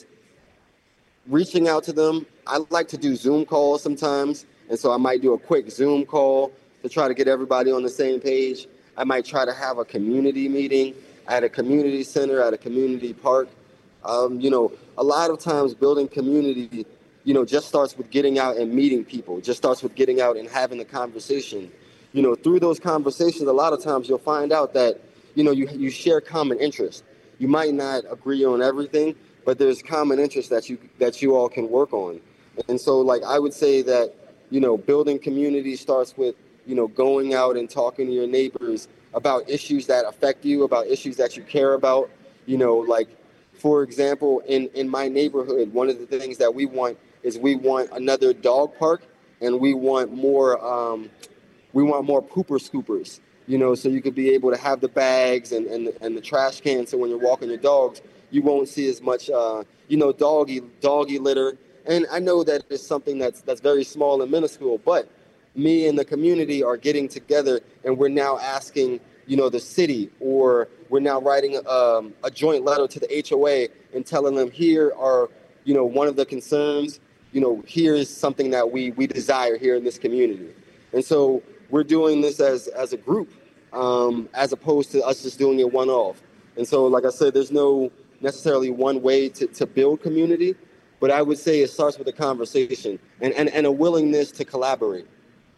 reaching out to them. I like to do Zoom calls sometimes. And so I might do a quick Zoom call to try to get everybody on the same page. I might try to have a community meeting at a community center, at a community park. A lot of times building community, just starts with getting out and meeting people, just starts with getting out and having a conversation. Through those conversations, a lot of times you'll find out that, you share common interests. You might not agree on everything, but there's common interests that you all can work on. And so, like, I would say that, building community starts with, going out and talking to your neighbors about issues that affect you, about issues that you care about. Like, for example, in my neighborhood, one of the things that we want is we want another dog park, and we want more we want more pooper scoopers, so you could be able to have the bags and the trash cans. So when you're walking your dogs, you won't see as much, doggy litter. And I know that it's something that's very small and minuscule, but me and the community are getting together, and we're now asking, the city, or we're now writing a joint letter to the HOA and telling them, here are, one of the concerns, here is something that we desire here in this community. And so we're doing this as a group, as opposed to us just doing it one-off. And so, like I said, there's no necessarily one way to build community, but I would say it starts with a conversation and a willingness to collaborate.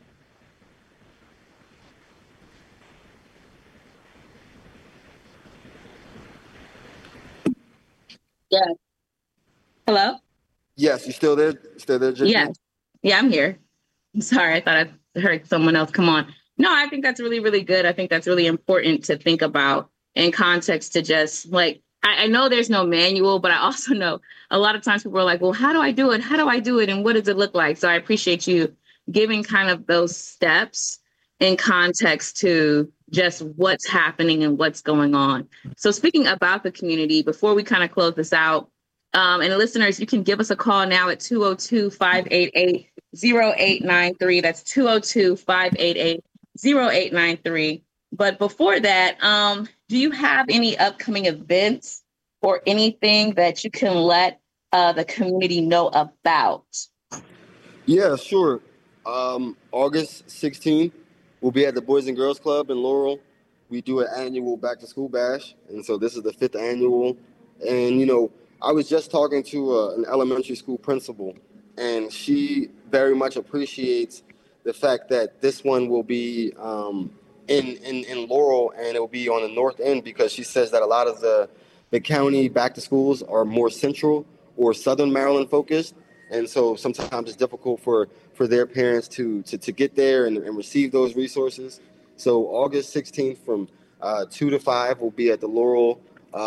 Yeah. Hello? Yes, you still there? Still there, JP? Yes. Yeah, I'm here. I'm sorry, I thought I heard someone else come on. No, I think that's really, really good. I think that's really important to think about in context to just like, I know there's no manual, but I also know a lot of times people are like, well, how do I do it? How do I do it? And what does it look like? So I appreciate you giving kind of those steps in context to just what's happening and what's going on. So speaking about the community, before we kind of close this out, and listeners, you can give us a call now at 202-588-0893. That's 202-588-0893. But before that, do you have any upcoming events or anything that you can let the community know about? Yeah, sure. August 16th, we'll be at the Boys and Girls Club in Laurel. We do an annual back to school bash. And so this is the 5th annual. And, I was just talking to an elementary school principal, and she very much appreciates the fact that this one will be in Laurel, and it will be on the north end, because she says that a lot of the county back to schools are more central or southern Maryland focused. And so sometimes it's difficult for their parents to get there and receive those resources. So August 16th from 2 to 5, we'll be at the Laurel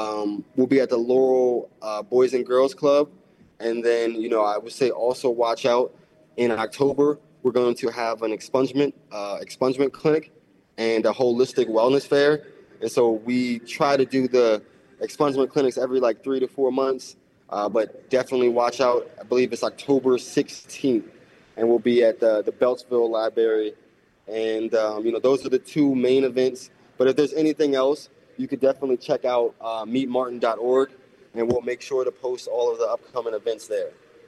Boys and Girls Club. And then, I would say also watch out in October. We're going to have an expungement clinic and a holistic wellness fair. And so we try to do the expungement clinics every 3 to 4 months. But definitely watch out. I believe it's October 16th, and we'll be at the Beltsville Library. And, those are the two main events. But if there's anything else, you could definitely check out meetmartin.org, and we'll make sure to post all of the upcoming events there.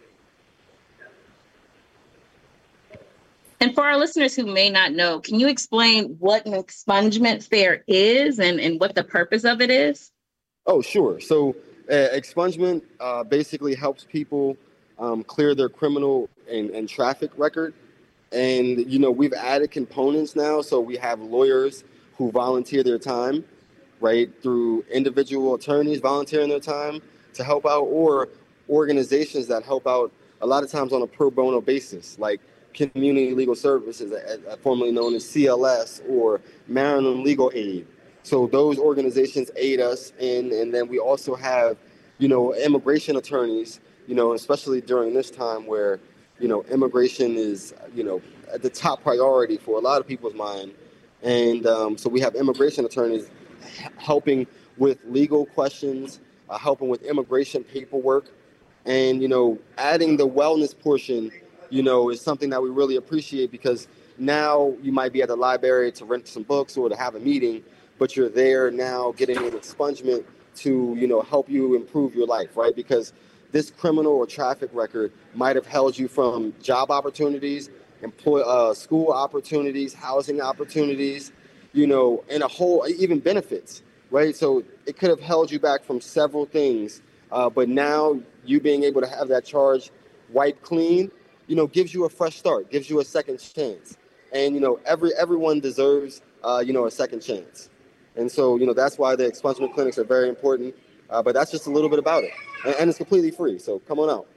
And for our listeners who may not know, can you explain what an expungement fair is and what the purpose of it is? Oh, sure. So expungement basically helps people clear their criminal and traffic record. And, we've added components now. So we have lawyers who volunteer their time, right, through individual attorneys volunteering their time to help out, or organizations that help out a lot of times on a pro bono basis, like Community Legal Services, formerly known as CLS, or Maryland Legal Aid. So those organizations aid us, and then we also have, immigration attorneys, especially during this time where, immigration is, at the top priority for a lot of people's mind. And so we have immigration attorneys helping with legal questions, helping with immigration paperwork, and, adding the wellness portion, is something that we really appreciate, because now you might be at the library to rent some books or to have a meeting, but you're there now getting an expungement to, help you improve your life, right? Because this criminal or traffic record might have held you from job opportunities, school opportunities, housing opportunities, and a whole, even benefits, right? So it could have held you back from several things, but now you being able to have that charge wiped clean, gives you a fresh start, gives you a second chance. And, everyone deserves, a second chance. And so, that's why the expungement clinics are very important. But that's just a little bit about it. And it's completely free. So come on out.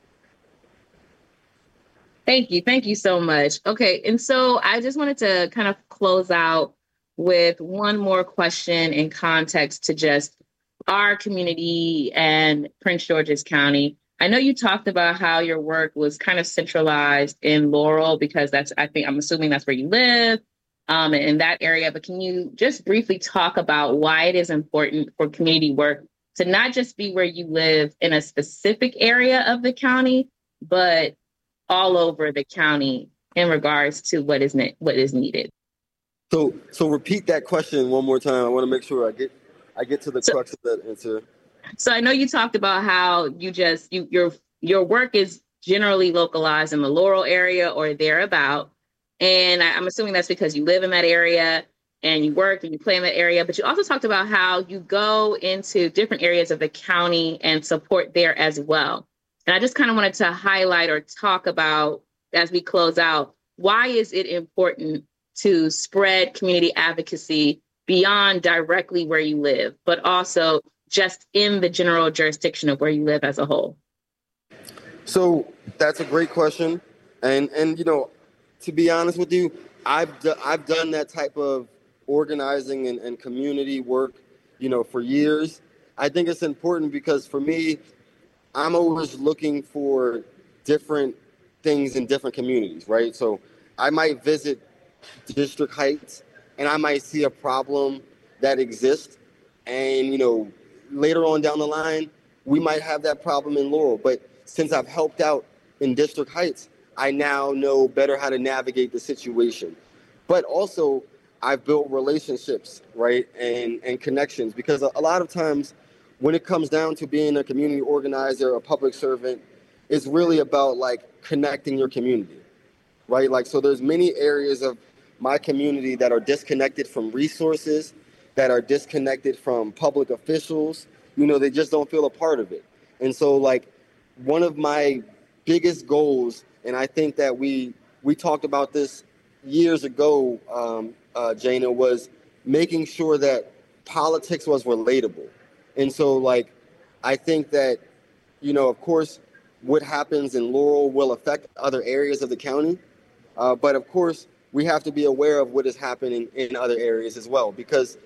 Thank you. Thank you so much. Okay. And so I just wanted to kind of close out with one more question in context to just our community and Prince George's County. I know you talked about how your work was kind of centralized in Laurel, because I'm assuming that's where you live. in that area. But can you just briefly talk about why it is important for community work to not just be where you live in a specific area of the county, but all over the county in regards to what is needed? So repeat that question one more time. I want to make sure I get to the crux of that answer. So I know you talked about how your work is generally localized in the Laurel area or thereabout. And I'm assuming that's because you live in that area and you work and you play in that area. But you also talked about how you go into different areas of the county and support there as well. And I just kind of wanted to highlight or talk about, as we close out, why is it important to spread community advocacy beyond directly where you live, but also just in the general jurisdiction of where you live as a whole? So that's a great question. And to be honest with you, I've done that type of organizing and community work, for years. I think it's important because for me, I'm always looking for different things in different communities, right? So I might visit District Heights and I might see a problem that exists. And, later on down the line, we might have that problem in Laurel. But since I've helped out in District Heights, I now know better how to navigate the situation. But also, I've built relationships, right, and connections. Because a lot of times, when it comes down to being a community organizer, a public servant, it's really about, connecting your community, right? So there's many areas of my community that are disconnected from resources, that are disconnected from public officials. They just don't feel a part of it. And so, one of my biggest goals, and I think that we talked about this years ago, Jana, was making sure that politics was relatable. And so, I think that, of course, what happens in Laurel will affect other areas of the county. But of course, we have to be aware of what is happening in other areas as well, because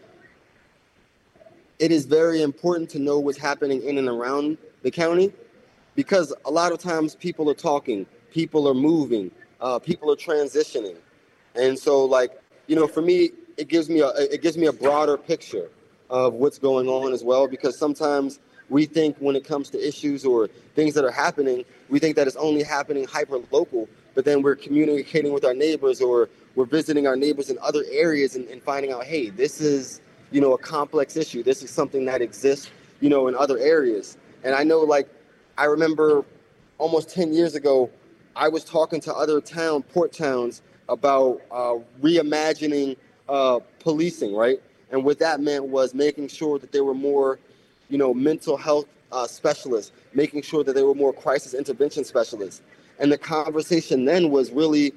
it is very important to know what's happening in and around the county, because a lot of times people are talking, people are moving, people are transitioning. And so, for me, it gives me a broader picture of what's going on as well, because sometimes we think when it comes to issues or things that are happening, we think that it's only happening hyper local, but then we're communicating with our neighbors or we're visiting our neighbors in other areas and finding out, hey, this is, a complex issue. This is something that exists, in other areas. And I know, I remember almost 10 years ago, I was talking to other port towns about reimagining policing, right? And what that meant was making sure that there were more, mental health specialists, making sure that there were more crisis intervention specialists. And the conversation then was really,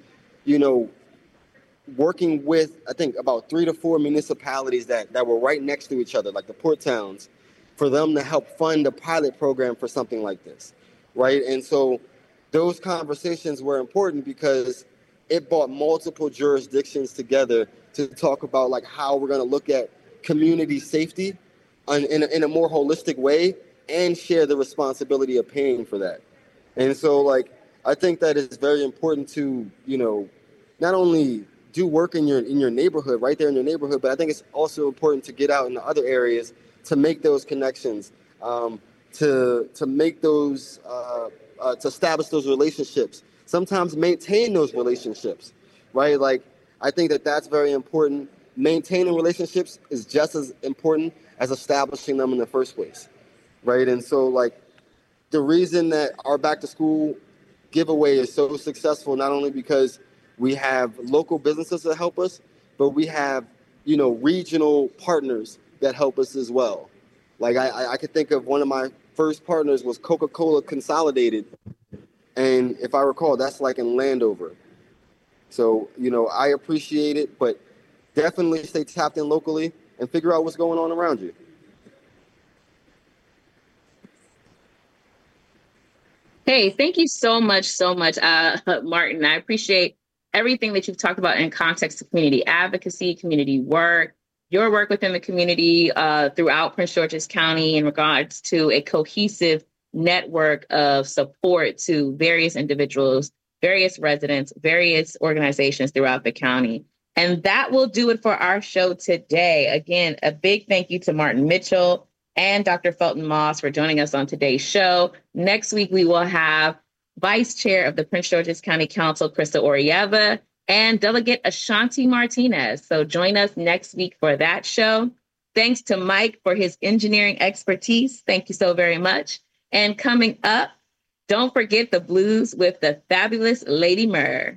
working with, I think, about 3 to 4 municipalities that were right next to each other, like the port towns, for them to help fund a pilot program for something like this, right? And so those conversations were important because it brought multiple jurisdictions together to talk about how we're going to look at community safety in a more holistic way and share the responsibility of paying for that. And so I think that it's very important to, not only do work in your neighborhood, right there in your neighborhood, but I think it's also important to get out into other areas to make those connections, to make those, to establish those relationships, sometimes maintain those relationships, right? I think that that's very important. Maintaining relationships is just as important as establishing them in the first place, right? And so the reason that our back to school giveaway is so successful, not only because we have local businesses that help us, but we have, regional partners that help us as well. I could think of one of my first partners was Coca-Cola Consolidated. And if I recall, that's in Landover. So, I appreciate it, but definitely stay tapped in locally and figure out what's going on around you. Hey, thank you so much, Martin. I appreciate everything that you've talked about in context of community advocacy, community work, your work within the community throughout Prince George's County in regards to a cohesive network of support to various individuals, various residents, various organizations throughout the county. And that will do it for our show today. Again, a big thank you to Martin Mitchell and Dr. Felton Moss for joining us on today's show. Next week, we will have Vice Chair of the Prince George's County Council, Krista Orieva, and Delegate Ashanti Martinez. So join us next week for that show. Thanks to Mike for his engineering expertise. Thank you so very much. And coming up, don't forget the blues with the fabulous Lady Murr.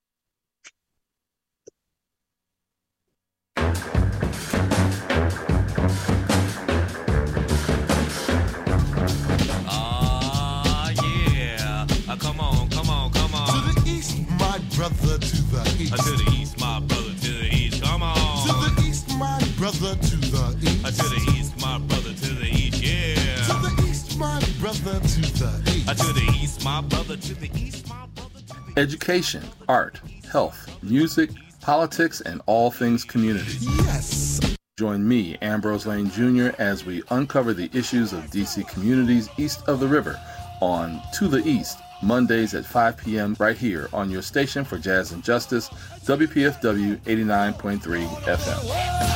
Brother to the east. To the east, my brother, to the east. Come on. To the east, my brother, to the east. To the east, my brother, to the east. Yeah. To the east, my brother, to the east. To the east, my brother, to the east, my brother, to the east. Education, art, health, music, politics, and all things community. Yes. Join me, Ambrose Lane Jr., as we uncover the issues of D.C. communities east of the river on To the East, Mondays at 5 p.m. right here on your station for Jazz and Justice, WPFW 89.3 FM.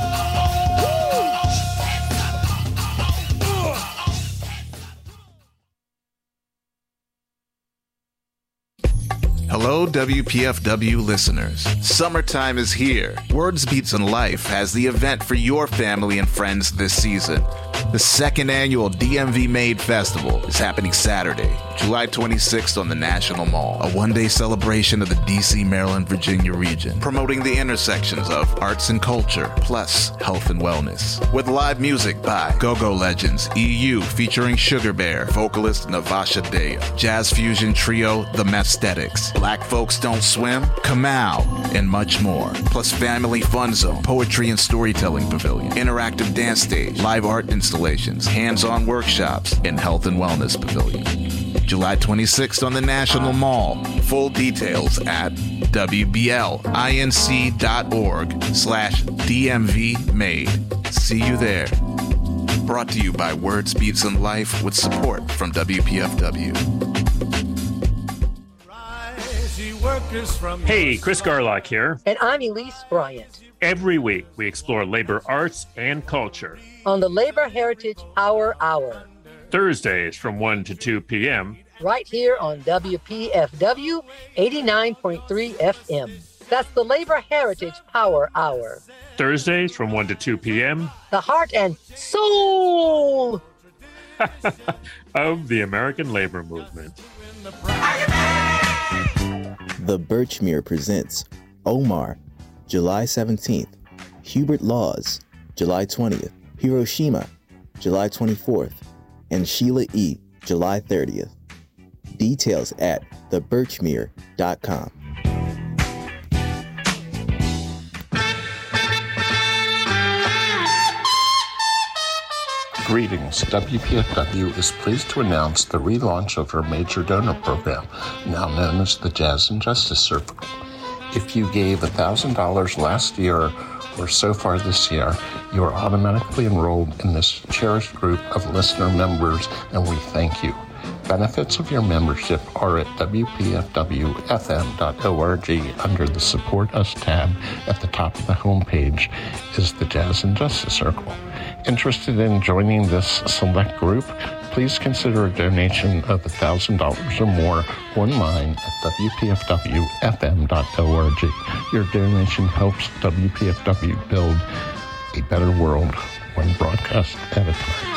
Hello, WPFW listeners. Summertime is here. Words Beats and Life has the event for your family and friends this season. The second annual DMV Made Festival is happening Saturday, July 26th on the National Mall, a one-day celebration of the D.C., Maryland, Virginia region, promoting the intersections of arts and culture, plus health and wellness. With live music by Go-Go Legends, EU featuring Sugar Bear, vocalist Navasha Dea, jazz fusion trio The Mesthetics, Black Folks Don't Swim, Kamau, and much more. Plus family fun zone, poetry and storytelling pavilion, interactive dance stage, live art installations, hands-on workshops, and health and wellness pavilion. July 26th on the National Mall. Full details at wblinc.org/DMVmade. See you there. Brought to you by Words, Beats, and Life with support from WPFW. Hey, Chris Garlock here. And I'm Elise Bryant. Every week, we explore labor arts and culture on the Labor Heritage Power Hour. Thursdays from 1 to 2 p.m. right here on WPFW 89.3 FM. That's the Labor Heritage Power Hour. Thursdays from 1 to 2 p.m. The heart and soul of the American labor movement. The Birchmere presents Omar, July 17th, Hubert Laws, July 20th, Hiroshima, July 24th, and Sheila E., July 30th. Details at thebirchmere.com. Greetings. WPFW is pleased to announce the relaunch of our major donor program, now known as the Jazz and Justice Circle. If you gave $1,000 last year or so far this year, you are automatically enrolled in this cherished group of listener members, and we thank you. Benefits of your membership are at WPFWFM.org. Under the Support Us tab at the top of the homepage is the Jazz and Justice Circle. Interested in joining this select group? Please consider a donation of $1,000 or more online at WPFWFM.org. Your donation helps WPFW build a better world, one broadcast at a time.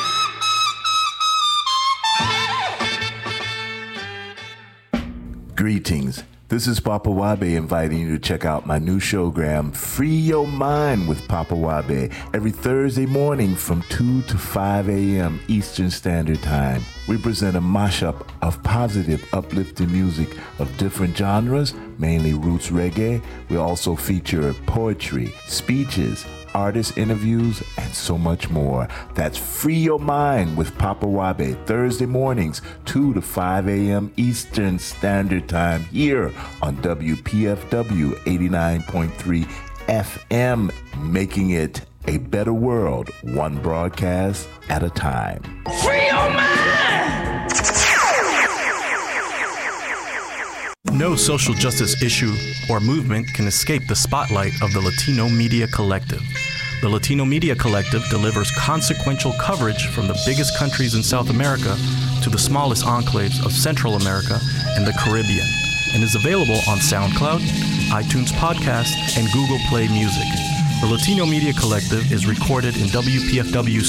Greetings. This is Papa Wabe inviting you to check out my new showgram, Free Your Mind with Papa Wabe, every Thursday morning from 2 to 5 a.m. Eastern Standard Time. We present a mashup of positive, uplifting music of different genres, mainly roots reggae. We also feature poetry, speeches, artist interviews, and so much more. That's Free Your Mind with Papa Wabe, Thursday mornings, 2 to 5 a.m. Eastern Standard Time, here on WPFW 89.3 FM, making it a better world, one broadcast at a time. Free your mind! No social justice issue or movement can escape the spotlight of the Latino Media Collective. The Latino Media Collective delivers consequential coverage from the biggest countries in South America to the smallest enclaves of Central America and the Caribbean, and is available on SoundCloud, iTunes Podcast, and Google Play Music. The Latino Media Collective is recorded in WPFW